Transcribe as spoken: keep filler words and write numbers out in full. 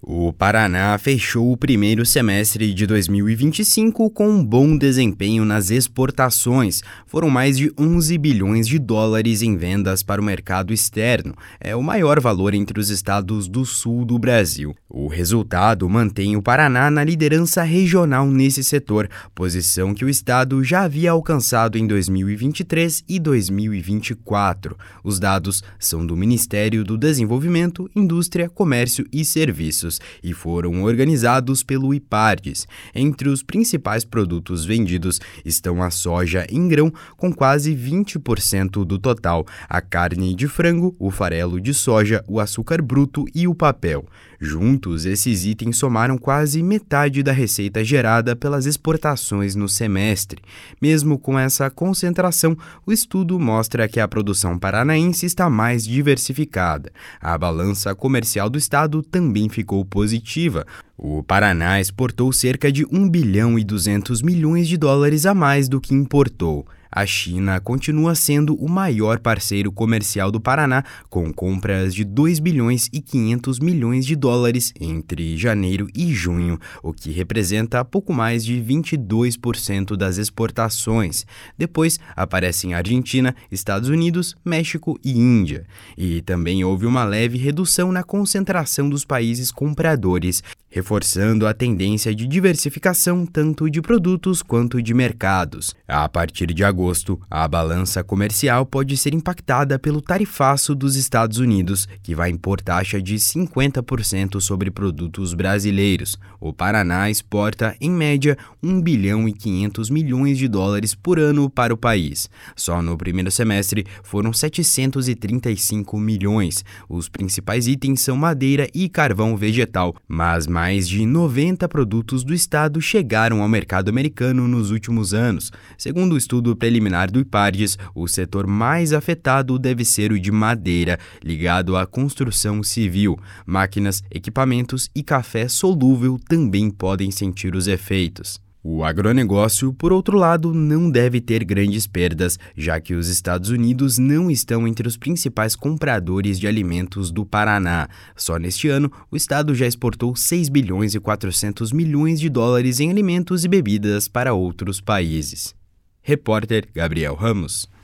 O Paraná fechou o primeiro semestre de dois mil e vinte e cinco com um bom desempenho nas exportações. Foram mais de onze bilhões de dólares em vendas para o mercado externo. É o maior valor entre os estados do sul do Brasil. O resultado mantém o Paraná na liderança regional nesse setor, posição que o estado já havia alcançado em dois mil e vinte e três e dois mil e vinte e quatro. Os dados são do Ministério do Desenvolvimento, Indústria, Comércio e Serviços e foram organizados pelo IPARDES. Entre os principais produtos vendidos estão a soja em grão, com quase vinte por cento do total, a carne de frango, o farelo de soja, o açúcar bruto e o papel. Juntos, esses itens somaram quase metade da receita gerada pelas exportações no semestre. Mesmo com essa concentração, o estudo mostra que a produção paranaense está mais diversificada. A balança comercial do estado também ficou positiva. O Paraná exportou cerca de um bilhão e duzentos milhões de dólares a mais do que importou. A China continua sendo o maior parceiro comercial do Paraná, com compras de dois bilhões e quinhentos milhões de dólares entre janeiro e junho, o que representa pouco mais de vinte e dois por cento das exportações. Depois aparecem Argentina, Estados Unidos, México e Índia. E também houve uma leve redução na concentração dos países compradores, reforçando a tendência de diversificação tanto de produtos quanto de mercados. A partir de agosto, a balança comercial pode ser impactada pelo tarifaço dos Estados Unidos, que vai impor taxa de cinquenta por cento sobre produtos brasileiros. O Paraná exporta, em média, um bilhão e quinhentos milhões de dólares por ano para o país. Só no primeiro semestre foram setecentos e trinta e cinco milhões. Os principais itens são madeira e carvão vegetal, mas mais de noventa produtos do estado chegaram ao mercado americano nos últimos anos. Segundo o estudo preliminar do IPARDES, o setor mais afetado deve ser o de madeira, ligado à construção civil. Máquinas, equipamentos e café solúvel também podem sentir os efeitos. O agronegócio, por outro lado, não deve ter grandes perdas, já que os Estados Unidos não estão entre os principais compradores de alimentos do Paraná. Só neste ano, o estado já exportou seis bilhões e quatrocentos milhões de dólares em alimentos e bebidas para outros países. Repórter Gabriel Ramos.